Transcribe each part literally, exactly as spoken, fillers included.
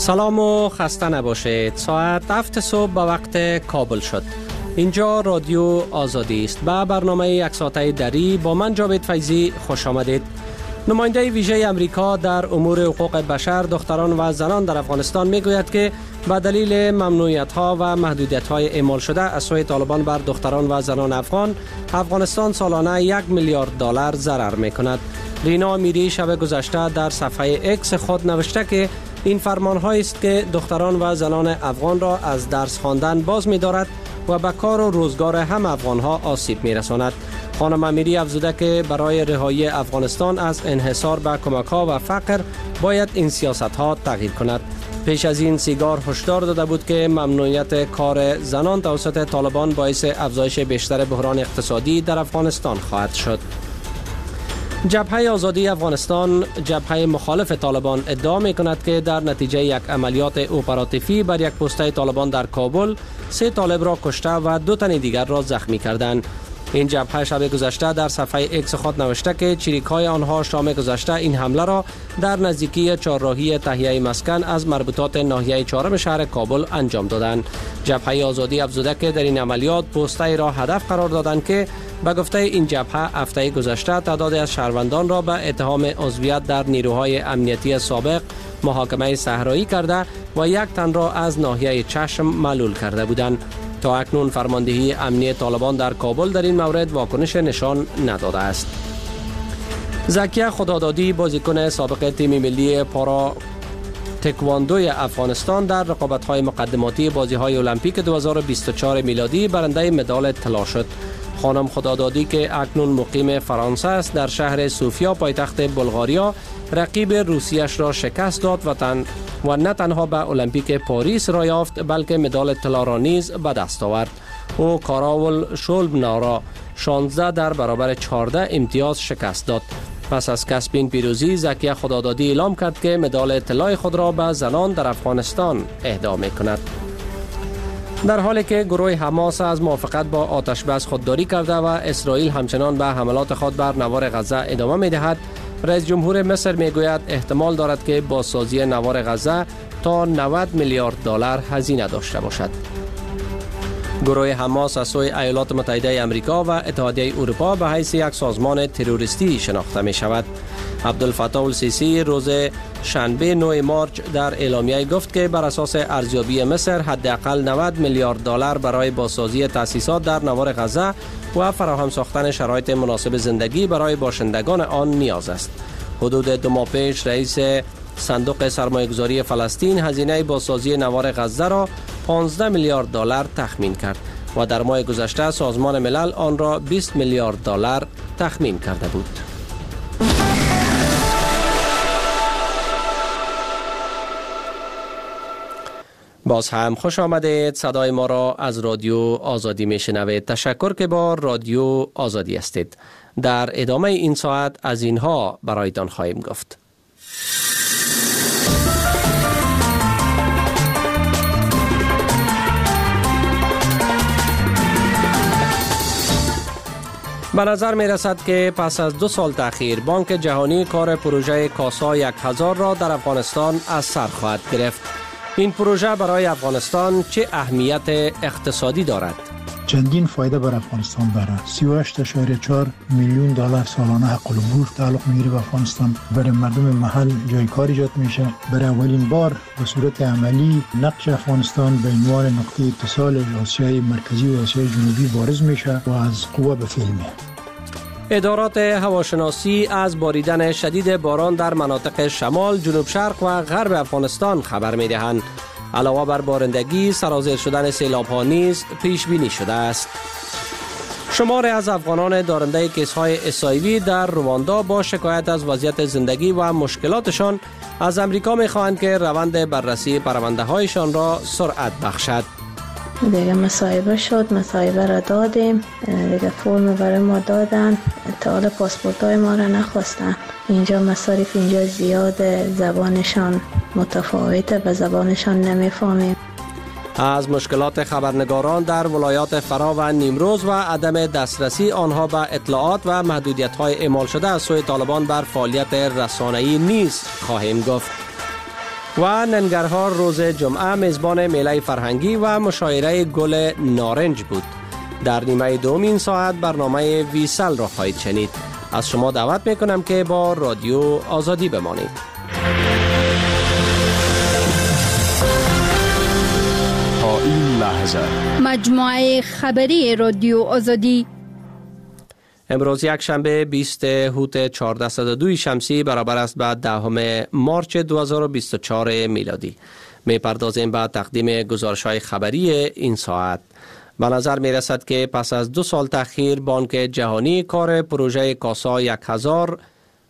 سلام و خسته نباشید. ساعت هفت صبح به وقت کابل شد. اینجا رادیو آزادی است. به برنامه یک ساعته دری با من جاوید فیضی خوش آمدید. نماینده ویژه امریکا در امور حقوق بشر، دختران و زنان در افغانستان میگوید که به دلیل ممنوعیت‌ها و محدودیت‌های اعمال شده از سوی طالبان بر دختران و زنان افغان، افغانستان سالانه یک میلیارد دلار ضرر می‌کند. رینا امیری شب گذشته در صفحه اکس خود نوشته که این فرمان‌هایی است که دختران و زنان افغان را از درس خواندن باز می‌دارد و به کار و روزگار هم افغان‌ها آسیب می‌رساند. خانم امیری افزوده که برای رهایی افغانستان از انحصار به کمک‌ها و فقر باید این سیاست‌ها تغییر کند. پیش از این سیگار هشدار داده بود که ممنوعیت کار زنان توسط طالبان باعث افزایش بیشتر بحران اقتصادی در افغانستان خواهد شد. جبهه آزادی افغانستان، جبهه مخالف طالبان، ادعا می‌کند که در نتیجه یک عملیات اپراتیوی بر یک پست طالبان در کابل، سه طالب را کشته و دو تن دیگر را زخمی کردند. این جبهه شب گذشته در صفحه اکس خود نوشته که چریک‌های آنها شام گذشته این حمله را در نزدیکی چهارراهی تهیه مسکن از مربوطات ناحیه چهارم شهر کابل انجام دادند. جبهه آزادی افزوده که در این عملیات پستی را هدف قرار دادند که به گفته این جبهه هفته گذشته تعدادی از شهروندان را به اتهام عضویت در نیروهای امنیتی سابق محاکمه صحرایی کرده و یک تن را از ناحیه چشم معلول کرده بودند. تا اکنون فرماندهی امنی طالبان در کابل در این مورد واکنش نشان نداده است. زکیه خدادادی، بازیکن سابق تیم ملی پارا تکواندوی افغانستان، در رقابت‌های مقدماتی بازی‌های المپیک دو هزار و بیست و چهار میلادی برنده مدال طلا شد. خانم خدادادی که اکنون مقیم فرانسه است، در شهر سوفیا پایتخت بلغاریا رقیب روسیش را شکست داد و تن و نه تنها به المپیک پاریس را یافت بلکه مدال طلا را نیز به دست آورد. او کاراول شولبنا را شانزده در برابر چهارده امتیاز شکست داد. پس از کسب این پیروزی، زکیه خدادادی اعلام کرد که مدال طلای خود را به زنان در افغانستان اهدا می‌کند. در حالی که گروه حماس از موافقت با آتش بس خودداری کرده و اسرائیل همچنان به حملات خود بر نوار غزه ادامه می‌دهد، رئیس جمهور مصر میگوید احتمال دارد که بازسازی نوار غزه تا نود میلیارد دلار هزینه داشته باشد. گروه حماس از سوی ایالات متحده آمریکا و اتحادیه اروپا به حیث یک سازمان تروریستی شناخته می شود. عبدالفتاح السیسی روز شنبه نه مارچ در اعلامیه گفت که بر اساس ارزیابی مصر حداقل نود میلیارد دلار برای بازسازی تأسیسات در نوار غزه و فراهم ساختن شرایط مناسب زندگی برای باشندگان آن نیاز است. حدود دو ماه پیش رئیس صندوق سرمایه‌گذاری فلسطین هزینه بازسازی نوار غزه را پانزده میلیارد دلار تخمین کرد و در ماه گذشته سازمان ملل آن را بیست میلیارد دلار تخمین کرده بود. باز هم خوش آمدید. صدای ما را از رادیو آزادی میشنوید. تشکر که با رادیو آزادی هستید. در ادامه این ساعت از اینها برایتان خواهیم گفت. به نظر می رسد که پس از دو سال تأخیر بانک جهانی کار پروژه کاسا یک هزار را در افغانستان از سر خواهد گرفت. این پروژه برای افغانستان چه اهمیت اقتصادی دارد؟ چندین فایده بر افغانستان دارد. سی و هشت ممیز چهار میلیون دلار سالانه حق العبور تعلق میگیره به افغانستان. برای مردم محل جای کار ایجاد میشه. برای اولین بار به صورت عملی نقش افغانستان به عنوان نقطه اتصال آسیای مرکزی و آسیای جنوبی بارز میشه و از قوه به فعل میاد. ادارات هواشناسی از باریدن شدید باران در مناطق شمال، جنوب شرق و غرب افغانستان خبر میدهند. علاوه بر بارندگی، سرازیر شدن سیلاب‌ها نیز پیش بینی شده است. شماری از افغانان دارنده کیس‌های اچ آی وی در رواندا با شکایت از وضعیت زندگی و مشکلاتشان از امریکا می‌خواهند که روند بررسی پرونده‌هایشان را سرعت بخشد. دیگه مصاحبه شد، مصاحبه را دادیم، دیگه فرم برای ما دادن، تا حالا پاسپورت های ما را نخواستن. اینجا مصارف اینجا زیاده، زبانشان متفاوته و زبانشان نمیفهمیم. از مشکلات خبرنگاران در ولایات فرا و نیمروز و عدم دسترسی آنها به اطلاعات و محدودیت‌های اعمال شده از سوی طالبان بر فعالیت رسانه‌ای نیز خواهیم گفت. و ننگرهار روز جمعه میزبان میله فرهنگی و مشاعره گل نارنج بود. در نیمه دوم این ساعت برنامه ویسل را خواهید شنید. از شما دعوت میکنم که با رادیو آزادی بمانید. تا این لحظه مجموعه خبری رادیو آزادی. امروز یک شنبه بیست هوت چهارصد و دو شمسی برابر است به دهم مارچ دو هزار و بیست و چهار میلادی. میپردازیم به تقدیم گزارش‌های خبری این ساعت. به نظر می رسد که پس از دو سال تأخیر بانک جهانی کار پروژه کاسا یک هزار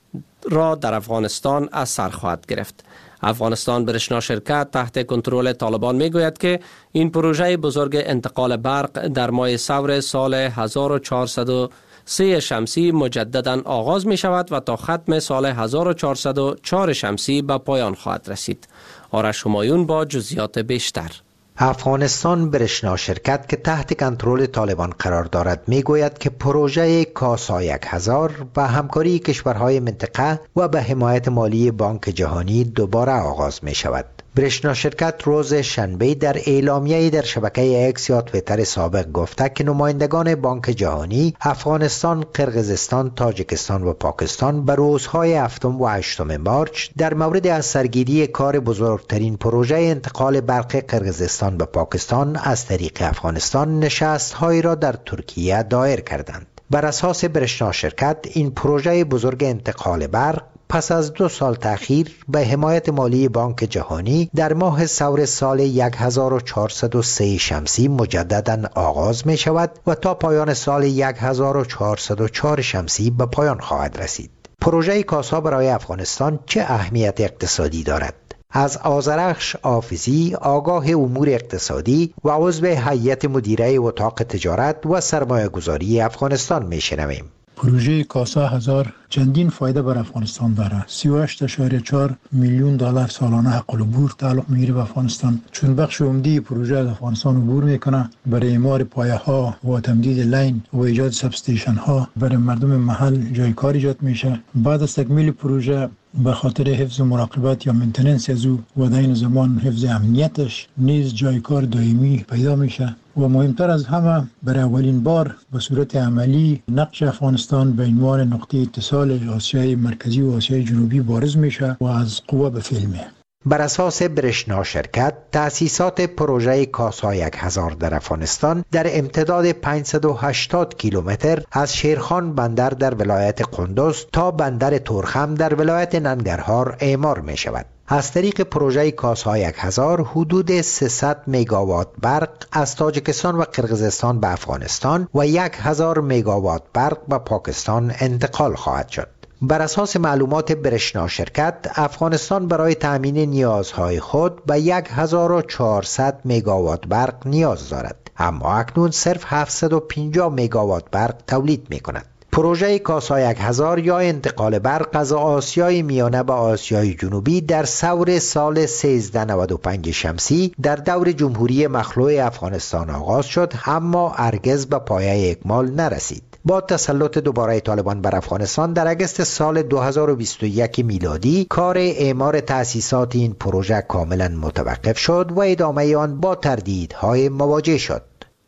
را در افغانستان از سر خواهد گرفت. افغانستان برشنا شرکت تحت کنترل طالبان می گوید که این پروژه بزرگ انتقال برق در ماه ثور سال هزار و چهارصد و سه شمسی مجددا آغاز می شود و تا ختم سال هزار و چهارصد و چهار شمسی به پایان خواهد رسید. آرش همایون با جزئیات بیشتر. افغانستان برشنا شرکت که تحت کنترل طالبان قرار دارد میگوید که پروژه کاسا یک هزار با همکاری کشورهای منطقه و به حمایت مالی بانک جهانی دوباره آغاز می شود. برشنا شرکت روز شنبه در اعلامیه‌ای در شبکه اکس یا تویتر سابق گفته که نمایندگان بانک جهانی افغانستان، قرقیزستان، تاجیکستان و پاکستان به روزهای هفتم و هشتم مارچ در مورد از سرگیری کار بزرگترین پروژه انتقال برق قرقیزستان به پاکستان از طریق افغانستان نشست‌هایی را در ترکیه دایر کردند. بر اساس برشنا شرکت این پروژه بزرگ انتقال برق پس از دو سال تأخیر به حمایت مالی بانک جهانی در ماه ثور سال هزار و چهارصد و سه شمسی مجددا آغاز می شود و تا پایان سال هزار و چهارصد و چهار شمسی به پایان خواهد رسید. پروژه کاسا برای افغانستان چه اهمیت اقتصادی دارد؟ از آذرخش آفیزی، آگاه امور اقتصادی و عضو هیئت مدیره اتاق تجارت و سرمایه گذاری افغانستان می شنویم. پروژه کاسا هزار چندین فایده بر افغانستان داره. سی و هشت اشاریه چهار میلیون دلار سالانه حق العبور تعلق میگیره به افغانستان، چون بخش عمده پروژه از افغانستان عبور میکنه برای اعمار پایه ها و تمدید لین و ایجاد سب استیشن ها برای مردم محل جای کار ایجاد میشه. بعد از تکمیل پروژه به خاطر حفظ مراقبت یا مینتیننس از او و در این زمان حفظ امنیتش نیز جای کار دائمی پیدا میشه و مهمتر از همه برای اولین بار به صورت عملی نقش افغانستان به عنوان نقطه اتصال آسیای مرکزی و آسیای جنوبی بارز میشه و از قوه به فعل میه. بر اساس برشنا شرکت تأسیسات پروژه کاسا یک هزار در افغانستان در امتداد پانصد و هشتاد کیلومتر از شیرخان بندر در ولایت قندوز تا بندر تورخم در ولایت ننگرهار اعمار می شود. از طریق پروژه کاسا یک هزار حدود سیصد مگاوات برق از تاجیکستان و قرقیزستان به افغانستان و یک هزار مگاوات برق به پاکستان انتقال خواهد شد. بر اساس معلومات برشنا شرکت افغانستان برای تأمین نیازهای خود به هزار و چهارصد مگاوات برق نیاز دارد، اما اکنون صرف هفتصد و پنجاه مگاوات برق تولید می کند. پروژه کاسا یک هزار یا انتقال برق از آسیای میانه به آسیای جنوبی در ثور سال سیزده نود و پنج شمسی در دور جمهوری مخلوع افغانستان آغاز شد، اما هرگز به پایه اکمال نرسید. با تسلط دوباره طالبان بر افغانستان در اگست سال دو هزار و بیست و یک میلادی کار اعمار تأسیسات این پروژه کاملا متوقف شد و ادامه آن با تردیدهای مواجه شد.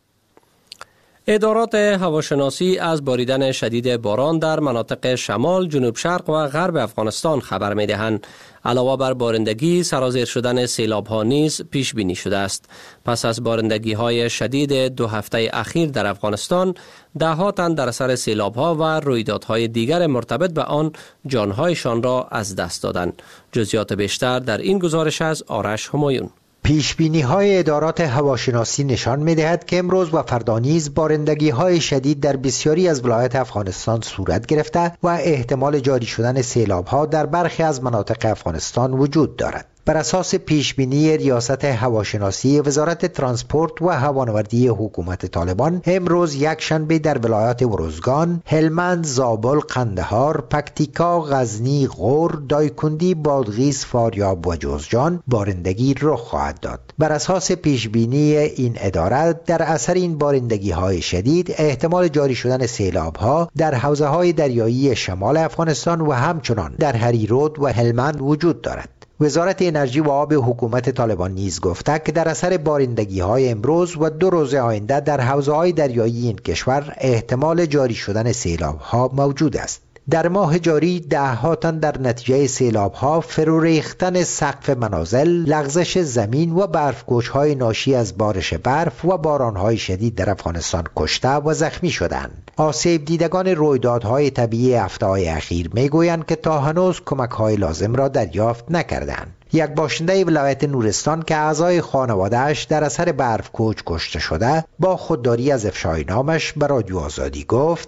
ادارات هواشناسی از باریدن شدید باران در مناطق شمال، جنوب شرق و غرب افغانستان خبر می دهند. علاوه بر بارندگی، سرازیر شدن سیلاب ها نیز پیش بینی شده است. پس از بارندگی های شدید دو هفته اخیر در افغانستان، ده ها تن در اثر سیلاب ها و رویدادهای دیگر مرتبط به آن جانهایشان را از دست دادند. جزئیات بیشتر در این گزارش از آرش همایون. پیشبینی های ادارات هواشناسی نشان می دهد که امروز و فردا نیز بارندگی های شدید در بسیاری از ولایات افغانستان صورت گرفته و احتمال جاری شدن سیلاب ها در برخی از مناطق افغانستان وجود دارد. بر اساس پیشبینی ریاست هواشناسی وزارت ترانسپورت و هوانوردی حکومت طالبان، امروز یک شنبه در ولایات ارزگان، هلمند، زابل، قندهار، پکتیکا، غزنی، غور، دایکندی، بادغیس، فاریاب و جوزجان بارندگی رخ خواهد داد. بر اساس پیشبینی این اداره، در اثر این بارندگی های شدید احتمال جاری شدن سیلاب ها در حوزه های دریایی شمال افغانستان و همچنان در هریرود و هلمند وجود دارد. وزارت انرژی و آب حکومت طالبان نیز گفته که در اثر بارندگی های امروز و دو روز آینده در حوزه های دریایی این کشور احتمال جاری شدن سیلاب ها موجود است. در ماه جاری ده ها تن در نتیجه سیلاب ها، فرو ریختن سقف منازل، لغزش زمین و برفگوش های ناشی از بارش برف و باران های شدید در افغانستان کشته و زخمی شدند. آسیب دیدگان رویدادهای طبیعی هفته های اخیر می گویند که تا هنوز کمک های لازم را دریافت نکردند. یک باشنده ولایت نورستان که اعضای خانواده‌اش در اثر برفکوچ کشته شده با خودداری از افشای نامش به رادیو آزادی گفت: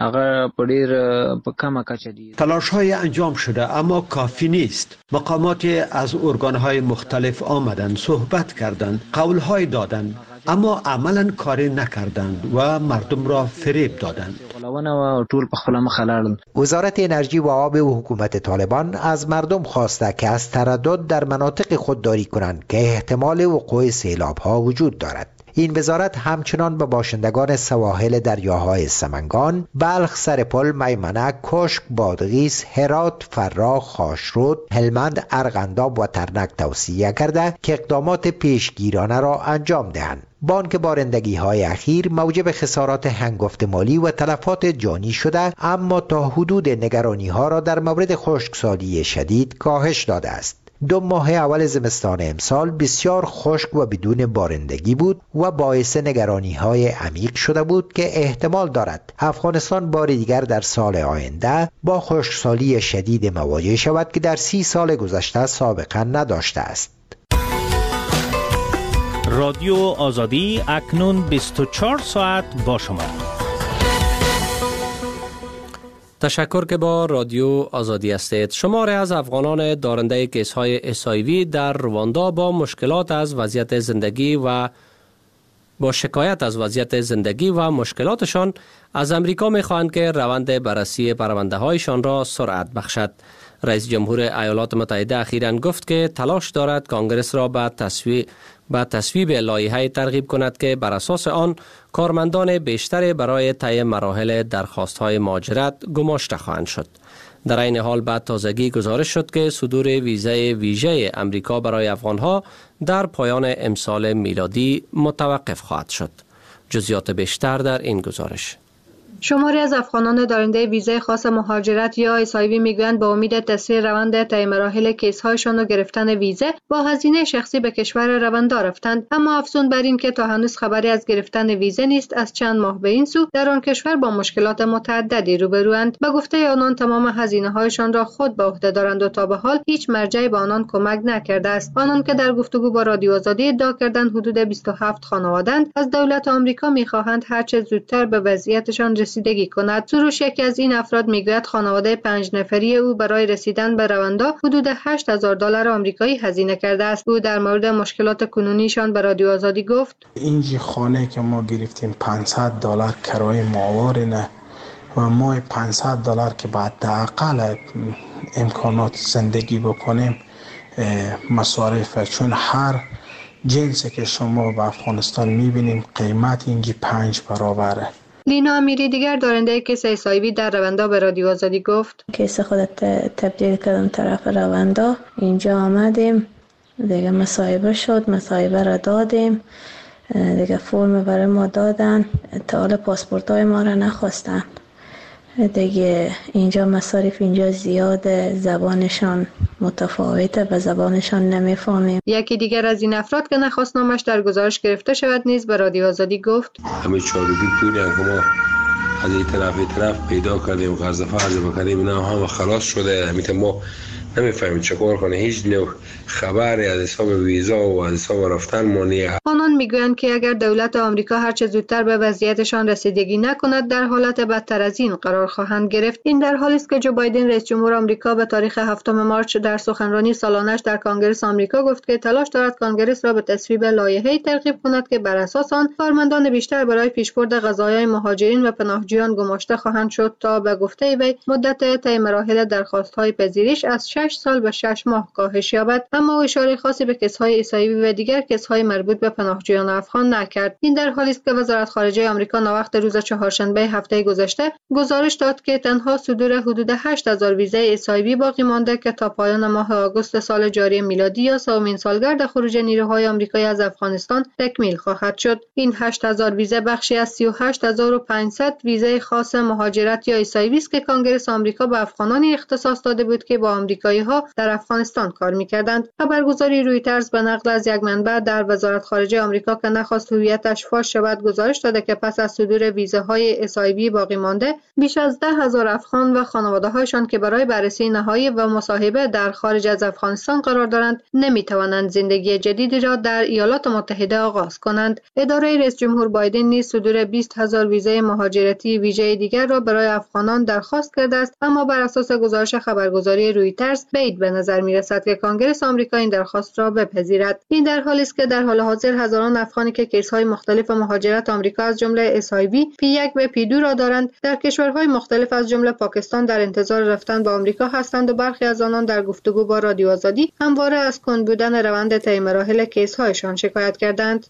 تلاش های انجام شده اما کافی نیست. مقامات از ارگانهای مختلف آمدند، صحبت کردند، قولهای دادند، اما عملا کاری نکردند و مردم را فریب دادند. وزارت انرژی و آب و حکومت طالبان از مردم خواسته که از تردد در مناطق خودداری کنند که احتمال وقوع سیلاب ها وجود دارد. این وزارت همچنان به باشندگان سواحل دریاهای سمنگان، بلخ، سرپل، میمنه، کشک، بادغیس، هرات، فراه، خاشرود، هلمند، ارغنداب و ترنک توصیه کرده که اقدامات پیشگیرانه را انجام دهند. بانک بارندگی های اخیر موجب خسارات هنگفت مالی و تلفات جانی شده، اما تا حدود نگرانی ها را در مورد خشکسالی شدید کاهش داده است. دو ماه اول زمستان امسال بسیار خشک و بدون بارندگی بود و باعث نگرانی های عمیق شده بود که احتمال دارد افغانستان بار دیگر در سال آینده با خشکسالی شدید مواجه شود که در سی سال گذشته سابقه نداشته است. رادیو آزادی اکنون بیست و چهار ساعت با شما. تشکر که با رادیو آزادی هستید. شماری از افغانان دارنده کیس های اچ آی وی در رواندا با مشکلات از وضعیت زندگی و با شکایت از وضعیت زندگی و مشکلاتشان از امریکا می‌خواهند که روند بررسی پرونده هایشان را سرعت بخشد. رئیس جمهور ایالات متحده اخیراً گفت که تلاش دارد کانگرس را به تصویب به تصویب لایحه‌ای ترغیب کند که بر اساس آن کارمندان بیشتری برای طی مراحل درخواست‌های مهاجرت گماشته خواهند شد. در این حال بعد تازگی گزارش شد که صدور ویزای ویژه امریکا برای افغانها در پایان امسال میلادی متوقف خواهد شد. جزئیات بیشتر در این گزارش. شماری از افغانان دارنده ویزای خاص مهاجرت یا اچ آی وی میگویند با امید تسریع روند طی مراحل کیس‌هایشان و گرفتن ویزه با هزینه شخصی به کشور رواندا رفتند، اما افزون بر این که تا هنوز خبری از گرفتن ویزه نیست، از چند ماه به این سو در آن کشور با مشکلات متعددی روبروند. به گفته آنان تمام هزینه‌هایشان را خود به عهده دارند و تا به حال هیچ مرجعی به آنان کمک نکرده است. آنان که در گفتگو با رادیو آزادی ادعا کردند حدود بیست و هفت خانواده‌اند، از دولت آمریکا می‌خواهند هر چه زودتر به وضعیتشان رسیدگی کند. سروش یکی از این افراد میگوید خانواده پنج نفری او برای رسیدن به رواندا حدود هشت هزار دلار آمریکایی هزینه کرده است. او در مورد مشکلات کنونیشان به رادیو آزادی گفت: اینجی خانه که ما گرفتیم پانصد دلار کرایه ماهواره نه و ما پانصد دلار که بعد حداقل امکانات زندگی بکنیم مصارف، چون هر جنسی که شما به افغانستان میبینیم قیمت اینجی پنج برابره. لینا امیری دیگر دارنده کیس اچ آی وی در رواندا به رادیو آزادی گفت: کیس خودت تبدیل کردم طرف رواندا، اینجا آمدیم دیگه مصاحبه شد، مصاحبه را دادیم دیگه، فرم برای ما دادن، تا حالا پاسپورت های ما را نخواستن دیگه. اینجا مصارف اینجا زیاده، زبانشان متفاوته، به زبانشان نمیفهمیم. یکی دیگر از این افراد که نخواست نامش در گزارش گرفته شود نیز به رادیو آزادی گفت: همه چارگی پولی که ما از این طرف این طرف پیدا کردیم، قرض فرض بکنیم، اینا هم خلاص شده. همین ما نمیفهمیم چکار کنه، هیچ نوع خبری از حساب ویزا و از حساب رفتن ما نیست. آنان میگویند که اگر دولت آمریکا هر چه زودتر به وضعیتشان رسیدگی نکند در حالت بدتر از این قرار خواهند گرفت. این در حالی است که جو بایدن رئیس جمهور آمریکا به تاریخ هفتم مارس در سخنرانی سالانش در کنگره آمریکا گفت که تلاش دارد کنگره را به تصویب لایحه‌ای ترغیب کند که بر اساس آن کارمندان بیشتر برای پیشبرد قضایای مهاجرین و پناهجویان گماشته خواهند شد تا به گفته وی مدت طی مراحل درخواست‌های پذیرش از شش سال به شش ماه کاهش یابد، اما اشاره خاصی به کیس‌های عیسوی و دیگر کیس‌های مربوط به پناهجویان افغان نکرد. این در حالی است که وزارت خارجه آمریکا ناوقت روز چهارشنبه هفته گذشته گزارش داد که تنها صدور حدود هشت هزار ویزای عیسوی باقی مانده که تا پایان ماه آگوست سال جاری میلادی یا سومین سالگرد خروج نیروهای آمریکایی از افغانستان تکمیل خواهد شد. این هشت هزار ویزه بخشی از سی و هشت هزار و پانصد ویزه خاص مهاجرت یا عیسوی است که کنگره آمریکا به افغانانی اختصاص داده بود که با آمریکایی‌ها در افغانستان کار می‌کردند. خبرگزاری رویترز به نقل از یک منبع در وزارت خارجه آمریکا که نخواست هویتش فاش شود گزارش داده که پس از صدور ویزاهای عیسوی باقی مانده، بیش از ده هزار افغان و خانواده‌هایشان که برای بررسی نهایی و مصاحبه در خارج از افغانستان قرار دارند، نمی‌توانند زندگی جدیدی را در ایالات متحده آغاز کنند. اداره رئیس جمهور بایدن نیز صدور بیست هزار ویزای مهاجرتی ویژه دیگر را برای افغانان درخواست کرده است، اما بر اساس گزارش خبرگزاری رویترز بعید به نظر می‌رسد که کنگره آمریکا این درخواست را بپذیرد. این در حالی است که در حال حاضر هزاران افغانی که کیس‌های مختلف مهاجرت آمریکا از جمله اس‌آی‌وی، پی یک و پی دو را دارند، در کشورهای مختلف از جمله پاکستان در انتظار رفتن به آمریکا هستند و برخی از آنان در گفتگو با رادیو آزادی همواره از کند بودن روند طی مراحل کیس‌هایشان شکایت کردند.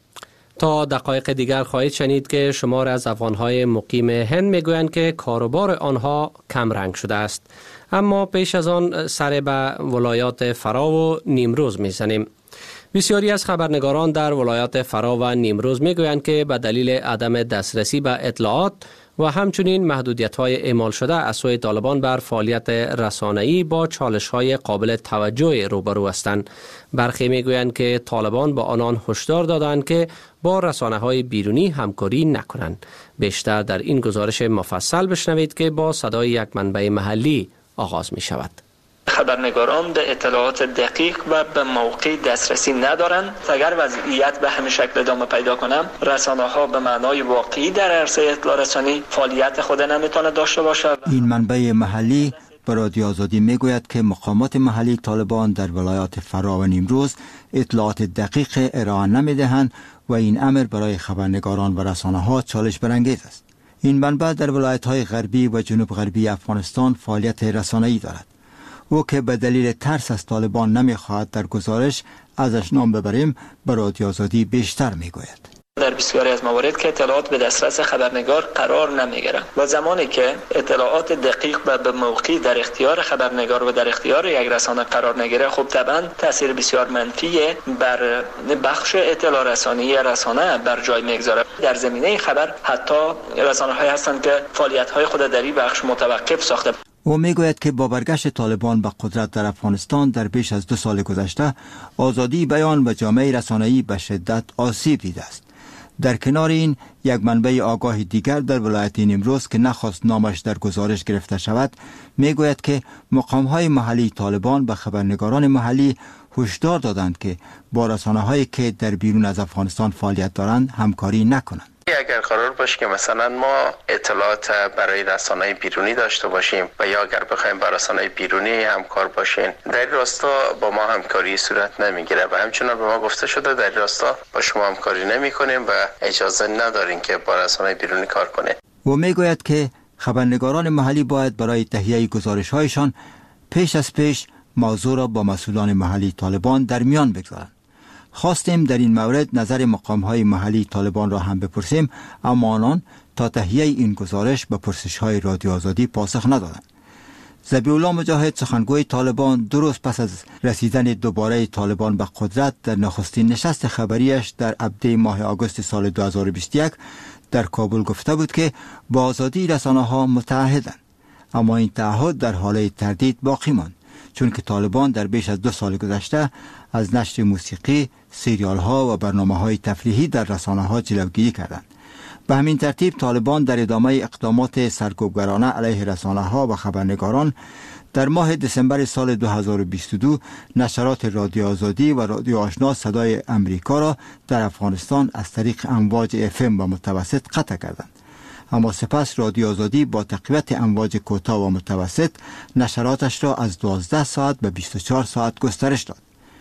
تا دقایق دیگر خواهید شنید که شمار از افغان‌های مقیم هند میگویند که کاروبار آنها کم رنگ شده است. اما پیش از آن سر به ولایات فرا و نیمروز میزنیم. بسیاری از خبرنگاران در ولایات فرا و نیمروز میگویند که به دلیل عدم دسترسی به اطلاعات و همچنین محدودیت‌های اعمال شده از سوی طالبان بر فعالیت رسانه‌ای با چالش‌های قابل توجه روبرو هستند. برخی میگویند که طالبان با آنان هشدار دادند که با رسانه‌های بیرونی همکاری نکنند. بیشتر در این گزارش مفصل بشنوید که با صدای یک منبع محلی آغاز می شود. خبرنگاران به اطلاعات دقیق و به موقع دسترسی ندارند. اگر وضعیت به همین شکل ادامه پیدا کنم، رسانه‌ها به معنای واقعی در عرصه اطلاع رسانی فعالیت خود نمیتونه داشته باشد. این منبع محلی به رادیو آزادی میگوید که مقامات محلی طالبان در ولایات فرا و نیمروز اطلاعات دقیق ارائه نمیدهند و این امر برای خبرنگاران و رسانه‌ها چالش برانگیز است. این منبع در ولایت‌های غربی و جنوب غربی افغانستان فعالیت رسانه‌ای دارد. او که به دلیل ترس از طالبان نمیخواهد در گزارش ازش نام ببریم، به رادیو آزادی بیشتر میگوید. در بسیاری از موارد که اطلاعات به دسترس خبرنگار قرار نمیگیرند و زمانی که اطلاعات دقیق و به موقع در اختیار خبرنگار و در اختیار یک رسانه قرار نگیره، خب طبعا تاثیر بسیار منفی بر بخش اطلاع رسانی رسانه بر جای میگذاره. در زمینه خبر حتی رسانه‌هایی هستند که فعالیت‌های خود در این بخش متوقف ساخته. او میگوید که با برگشت طالبان به قدرت در افغانستان در بیش از دو سال گذشته، آزادی بیان و جامعه رسانه‌ای به شدت آسیب دیده است. در کنار این، یک منبع آگاه دیگر در ولایت نیمروز که نخواست نامش در گزارش گرفته شود، میگوید که مقام‌های محلی طالبان به خبرنگاران محلی هشدار دادند که با رسانه‌هایی که در بیرون از افغانستان فعالیت دارند همکاری نکنند. اگر قرار باشه که مثلا ما اطلاعات برای رسانه‌های بیرونی داشته باشیم و یا اگر بخوایم با رسانه‌های بیرونی همکار باشیم، در این راستا با ما همکاری صورت نمیگیره و همچنان به ما گفته شده در این راستا با شما همکاری نمی‌کنیم و اجازه نداریم که با رسانه‌های بیرونی کار کنیم. و میگوید که خبرنگاران محلی باید برای تهیه گزارش‌هایشان پیش از پیش موضوع را با مسئولان محلی طالبان در میان بگذارند. خواستیم در این مورد نظر مقام‌های محلی طالبان را هم بپرسیم، اما آنان تا تهیه این گزارش به پرسش‌های رادیو آزادی پاسخ ندادند. ذبیح‌الله مجاهد، سخنگوی طالبان، دو روز پس از رسیدن دوباره طالبان به قدرت در نخستین نشست خبریش در ابدی ماه آگوست سال دو هزار و بیست و یک در کابل گفته بود که با آزادی رسانه‌ها متعهدند، اما این تعهد در حال تردید باقی ماند، چون که طالبان در بیش از دو سال گذشته از نشر موسیقی، سریال ها و برنامه های تفریحی در رسانه ها جلوگیری کردند. به همین ترتیب طالبان در ادامه اقدامات سرکوبگرانه علیه رسانه ها و خبرنگاران در ماه دسامبر سال دو هزار و بیست و دو نشرات رادیو آزادی و رادیو آشنا صدای امریکا را در افغانستان از طریق امواج اف ام و متوسط قطع کردند. اما سپس رادیو آزادی با تقویت امواج کوتاه و متوسط نشراتش را از دوازده ساعت به بیست و چهار ساعت گسترش داد.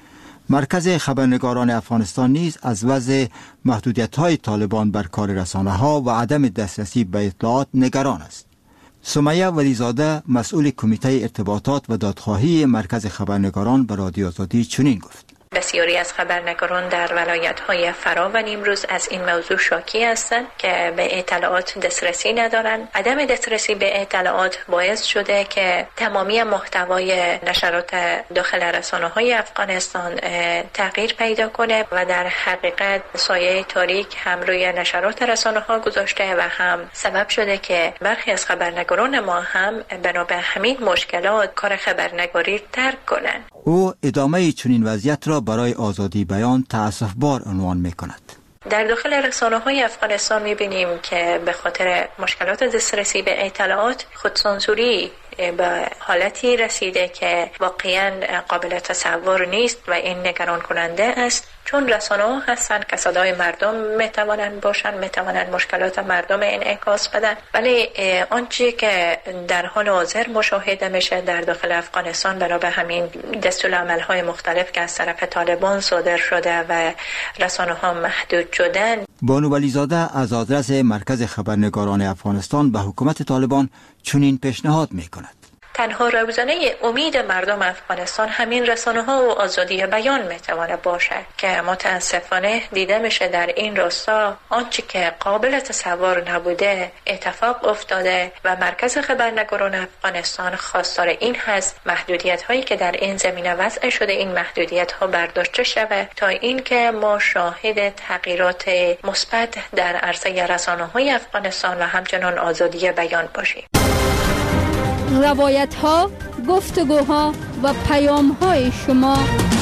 مرکز خبرنگاران افغانستان نیز از وضع محدودیت‌های طالبان بر کار رسانه‌ها و عدم دسترسی به اطلاعات نگران است. سمیه ولیزاده مسئول کمیته ارتباطات و دادخواهی مرکز خبرنگاران به رادیو آزادی چنین گفت: بسیاری از خبرنگاران در ولایت‌های فرا و نیمروز از این موضوع شاکی هستند که به اطلاعات دسترسی ندارند. عدم دسترسی به اطلاعات باعث شده که تمامی محتوای نشرات داخل رسانه‌های افغانستان تغییر پیدا کنه و در حقیقت سایه تاریک هم روی نشرات رسانه‌ها گذاشته و هم سبب شده که برخی از خبرنگاران ما هم بنا به همین مشکلات کار خبرنگاری ترک کنند. او ادامه چنین وضعیت را برای آزادی بیان تأسف‌بار عنوان می‌کند. در داخل رسانه‌های افغانستان می‌بینیم که به خاطر مشکلات دسترسی به اطلاعات خودسانسوری به حالتی رسیده که واقعاً قابل تصور نیست و این نگران کننده است، چون رسانه‌ها هستند که صدای مردم میتوانند باشند، میتوانند مشکلات مردم انعکاس بدن، ولی آنچه که در حال حاضر مشاهده میشه در داخل افغانستان بنا به همین دستورالعمل‌های مختلف که از طرف طالبان صادر شده و رسانه‌ها محدود شدن. بانو ولیزاده از آدرس مرکز خبرنگاران افغانستان به حکومت طالبان چنین پیشنهاد میکند: تنها روزانه امید مردم افغانستان همین رسانه‌ها و آزادی بیان میتواند باشد که متاسفانه دیده میشه در این راستا آنچه که قابل تصور نبوده اتفاق افتاده و مرکز خبرنگاران افغانستان خواستار این هست محدودیت هایی که در این زمینه وضع شده این محدودیت ها برداشته شود تا اینکه ما شاهد تغییرات مثبت در عرصه رسانه‌های افغانستان و همچنان آزادی بیان باشیم. روایت ها، گفتگوها و پیام های شما.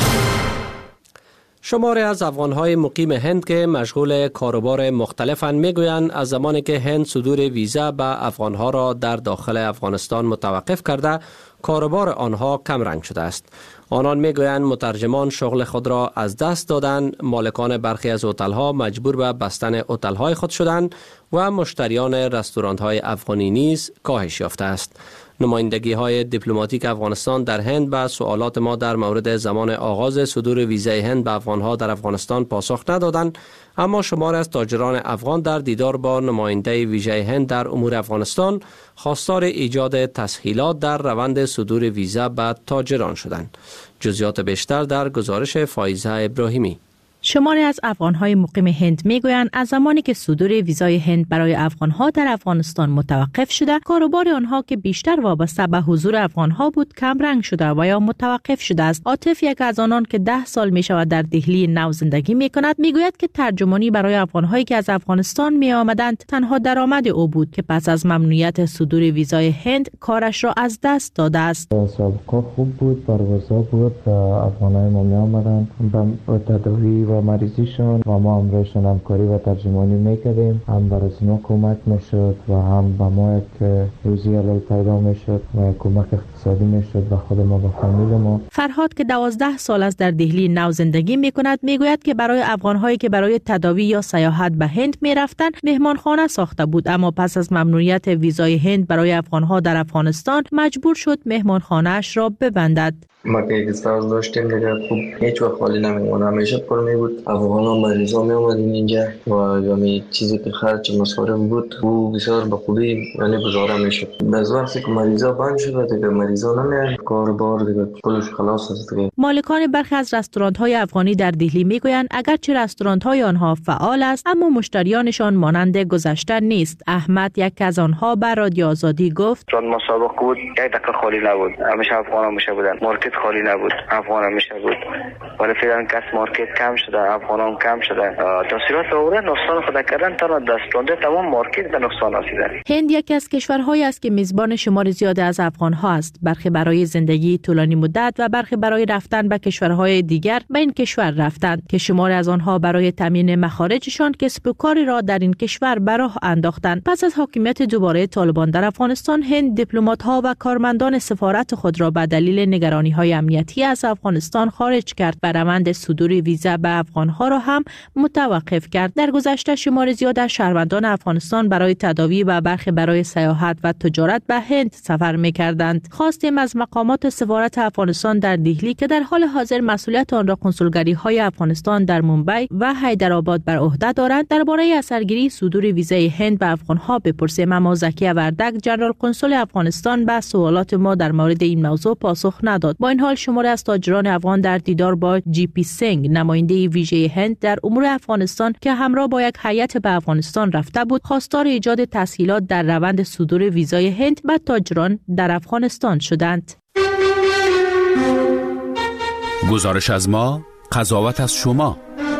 شماری از افغان‌های مقیم هند که مشغول کاروبار مختلفاً میگویند از زمانی که هند صدور ویزا به افغان‌ها را در داخل افغانستان متوقف کرده، کاروبار آنها کم رنگ شده است. آنان میگویند مترجمان شغل خود را از دست دادند، مالکان برخی از هتل‌ها مجبور به بستن هتل‌های خود شدند و مشتریان رستوران‌های افغانی نیز کاهش یافته است. نمایندگی های دیپلماتیک افغانستان در هند به سوالات ما در مورد زمان آغاز صدور ویزای هند به افغانها در افغانستان پاسخ ندادند، اما شماری از تاجران افغان در دیدار با نماینده ویژه هند در امور افغانستان خواستار ایجاد تسهیلات در روند صدور ویزا به تاجران شدند. جزئیات بیشتر در گزارش فایزه ابراهیمی. شماری از افغان‌های مقیم هند می‌گویند از زمانی که صدور ویزای هند برای افغان‌ها در افغانستان متوقف شده، کاروبار آنها که بیشتر وابسته به حضور افغان‌ها بود کم رنگ شده و یا متوقف شده است. عاطف، یک از آنان که ده سال می‌شود در دهلی نو زندگی می‌کند، می‌گوید که ترجمانی برای افغان‌هایی که از افغانستان می‌آمدند تنها درآمد او بود که پس از ممنوعیت صدور ویزای هند کارش را از دست داده است. سابقه خوب بود، پروازها بود، افغان‌های ما می‌آمدند به تداوی و مریضیشون و ما همراهشون همکاری و ترجمانی میکردیم. هم برای ما کمک میشد و هم به ما یک روزی حلال پیدا میشد و کمک اقتصادی میشد و خود ما و فامیل ما. فرهاد که دوازده سال است در دهلی نو زندگی میکند میگوید که برای افغانهایی که برای تداوی یا سیاحت به هند میرفتند مهمانخانه ساخته بود، اما پس از ممنوعیت ویزای هند برای افغانها در افغانستان مجبور شد مهمانخانه‌اش را ببندد. ما که استاز داشتیم دیگه خوب هیچ وقت خالی نمیمونه، همیشه پر می بود. افغانا مریضا می اومدن اینجا و یعنی چیزی که خرج مصارف بود او بسیار به خوبی یعنی گزاره میشد. از وقتی که مریضا بند شد دیگه مریضا نمیان، کاربار دیگه پولش خلاص است دیگه. مالکان برخی از رستوران‌های افغانی در دهلی میگویند اگرچه رستوران‌های آنها فعال است اما مشتریانشان مانند گذشته نیست. احمد یک از آنها بر رادیو آزادی گفت چون مسابقه بود یک دقیقه خالی نبود، همیشه افغانا میشه بودن، مارکت خالی نبود، افغان همیشه بود، ولی فعلا کس مارکت کم شده، افغان هم کم شده. تاثیرات آوره نقصان خود کردن تا دسترانده تمام مارکت به نقصان رسیده. هند یکی از کشورهایی است که میزبان شمار زیادی از افغان‌ها است، برخی برای زندگی طولانی مدت و برخی برای رفتن به کشورهای دیگر به این کشور رفتند که شماری از آنها برای تامین مخارجشان کسب و کاری را در این کشور به راه انداختند. پس از حاکمیت دوباره طالبان در افغانستان، هند دیپلمات‌ها و کارمندان سفارت خود را به دلیل نگرانی‌های امنیتی از افغانستان خارج کرد و روند صدور ویزا به افغانها را هم متوقف کرد. در گذشته شمار زیاد از شهروندان افغانستان برای تداوی و برخی برای سیاحت و تجارت به هند سفر می‌کردند. خواستیم از مقامات سفارت افغانستان در دهلی که در حال حاضر مسئولیت آن را کنسولگری‌های افغانستان در ممبئی و حیدرآباد بر عهده دارند درباره اثرگیری صدور ویزای هند به افغانها بپرسیم، اما زکی وردک جنرال کنسول افغانستان به سوالات ما در مورد این موضوع پاسخ نداد. با این حال شماری از تاجران افغان در دیدار با جی پی سینگ نماینده ویژه هند در امور افغانستان که همراه با یک هیئت به افغانستان رفته بود، خواستار ایجاد تسهیلات در روند صدور ویزای هند به تاجران در افغانستان شدند. گزارش از ما، قضاوت از شما.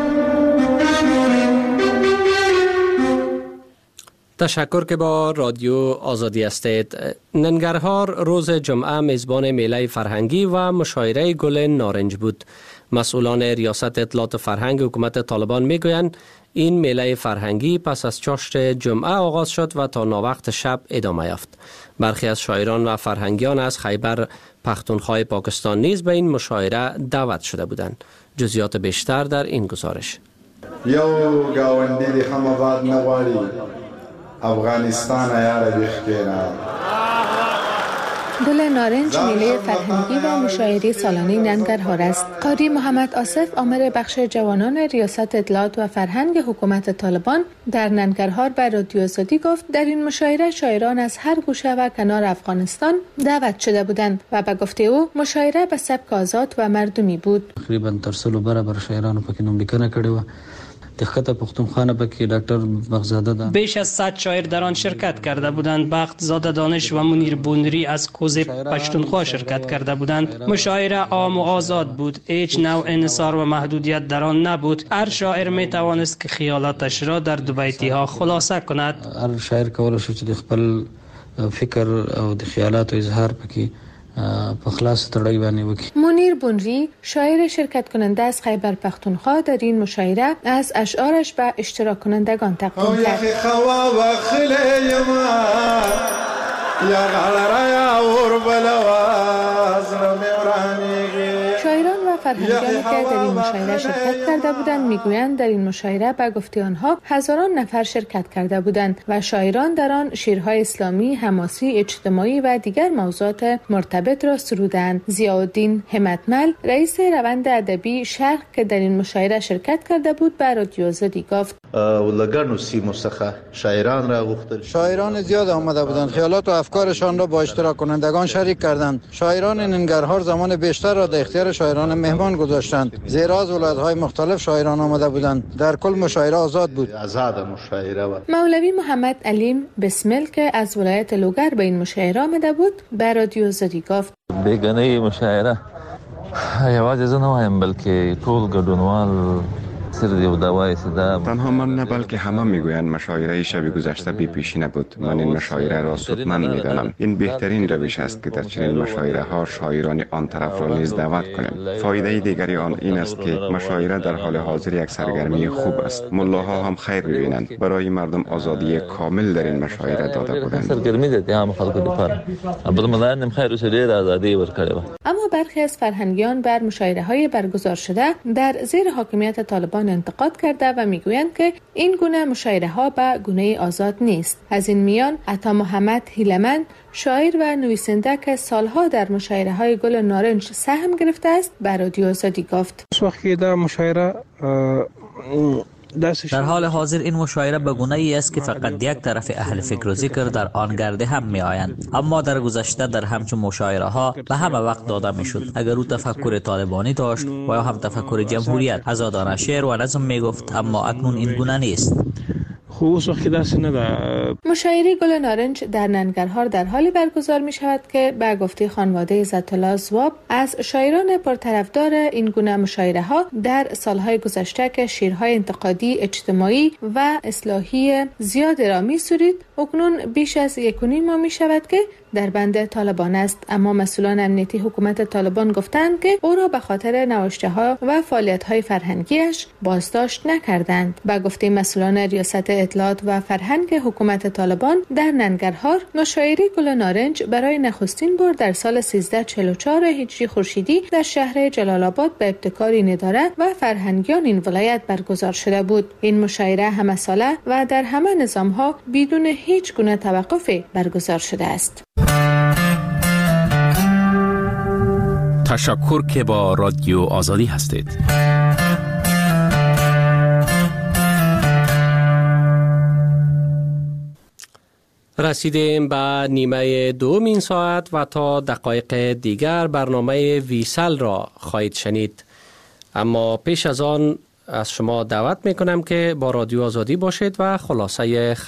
تشکر که با رادیو آزادی هستید. ننگرهار روز جمعه میزبان میله فرهنگی و مشاعره گل نارنج بود. مسئولان ریاست اطلاعات فرهنگ حکومت طالبان میگویند این میله فرهنگی پس از چاشت جمعه آغاز شد و تا ناوقت شب ادامه یافت. برخی از شاعران و فرهنگیان از خیبر پختونخوا پاکستان نیز به این مشاعره دعوت شده بودند. جزئیات بیشتر در این گزارش. یو گاوندی دی خم باد نغواړي افغانستان یاره بخکینا. گل نارنج میله فرهنگی و مشاعره سالانه ننگرهار است. قاری محمد آصف آمر بخش جوانان ریاست اطلاعات و فرهنگ حکومت طالبان در ننگرهار به رادیو آزادی گفت در این مشاعره شاعران از هر گوشه و کنار افغانستان دعوت شده بودند و به گفته او مشاعره به سبک آزاد و مردمی بود. تقریبا تر سلو برابر شاعرانو پکې نوملیکنه کړې و. دخته پختونخوا پکې ډاکټر بغزاده ده. بیش از صد شاعر در آن شرکت کرده بودند. بخت زاده دانش و منیر بونری از کوز پشتونخوا شرکت کرده بودند. مشاعره عام و آزاد بود. هیچ نوع انحصار و محدودیت در آن نبود. هر شاعر می توانست که خیالاتش را در دو بیتی ها خلاصه کند. هر شاعر کولای شي چې خپل فکر او د خیالات او اظهار پکې منیر بونری شاعر شرکت کننده از خیبر پختونخوا در این مشاعره از اشعارش به اشتراک کنندگان تقدیم کرد. شاعران و فرهنگیانی که در این مشاعره شرکت کرده بودند میگویند در این مشاعره به گفته آنها هزاران نفر شرکت کرده بودند و شاعران در آن شعرهای اسلامی، حماسی، اجتماعی و دیگر موضوعات مرتبط را سرودند. ضیاءالدین همتمل رئیس روند ادبی شرق که در این مشاعره شرکت کرده بود به رادیو آزادی گفت ولگانو سیمو څخه شاعران را غوښتل. شاعران زیاد آمده بودند، خیالات و افکارشان را با اشتراک کنندگان شریک کردند. شاعران ننگرهار زمان بیشتر را در اختیار شاعران مهمان گذاشتند، زیرا از ولایت‌های مختلف شاعران آمده بودند. در کل مشاعره آزاد بود. آزاد مشاعره بود. مولوی محمد علیم بسمل که از ولایت لوگر به این مشاعره آمده بود به رادیو آزادی گفت بیگانه مشاعره یوازې زه نه وایم بلکې ټول ګډونوال تنها من نه بلکه همه میگویند مشاعره شب گذشته بی پیشی نبود. من این مشاعره را سودمند میدانم. این بهترین روش است که در چنین مشاعره ها شاعران آن طرف را نیز دعوت کنیم. فایده دیگری آن این است که مشاعره در حال حاضر یک سرگرمی خوب است. ملاها هم خیر ببینند. برای مردم آزادی کامل در این مشاعره داده بودند. سرگرمی دادی هم خلق لپاره. بل ملایان خیر وسه ډیر آزادی ورکړي. اما برخی از فرهنگیان بر مشاعره های برگزار شده در زیر حاکمیت طالبان انتقاد کرده و میگویند که این گونه مشاعره ها به گونه آزاد نیست. از این میان عطا محمد هیلمن شاعر و نویسنده که سالها در مشاعره های گل نارنج سهم گرفته است به رادیو آزادی گفت وقتی در مشاعره در حال حاضر این مشاعره به گونه‌ای است که فقط یک طرف اهل فکر و ذکر در آن گرده هم می آیند. اما در گذشته در همچون مشاعره ها به همه وقت داده می شد. اگر او تفکر طالبانی داشت و یا هم تفکر جمهوریت، آزادانه شعر و نظم می گفت، اما اکنون این گونه نیست. مشاعره گل نارنج در ننگرهار در حالی برگزار می شود که به گفته خانواده عزت‌الله زواب از شاعران پرطرفدار این گونه مشاعره ها در سالهای گذشته که شعرهای انتقادی، اجتماعی و اصلاحی زیاد را می سرید، اکنون بیش از یک و نیم ماه می شود که در بند طالبان است. اما مسئولان امنیتی حکومت طالبان گفتند که او را به خاطر نوشته ها و فعالیت های فرهنگیش بازداشت نکردند. به گفته مسئولان ریاست اطلاعات و فرهنگ حکومت طالبان در ننگرهار مشاعره گل نارنج برای نخستین بار در سال سیزده چهل و چهار هجری خورشیدی در شهر جلال آباد به ابتکار این اداره و فرهنگیان این ولایت برگزار شده بود. این مشاعره همه ساله و در همه نظام‌ها بدون هیچ گونه توقفی برگزار شده است. تشکر که با رادیو آزادی هستید. رسیدیم به نیمه دوم این ساعت و تا دقایق دیگر برنامه ویسل را خواهید شنید. اما پیش از آن از شما دعوت میکنم که با رادیو آزادی باشید و خلاصه